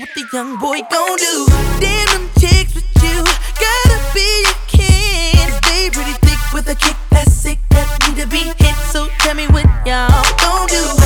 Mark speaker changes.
Speaker 1: the young boy gon' do? Damn, them chicks with you gotta be a kid. They pretty thick with a kick that's sick that need to be hit. So tell me what y'all gon' do?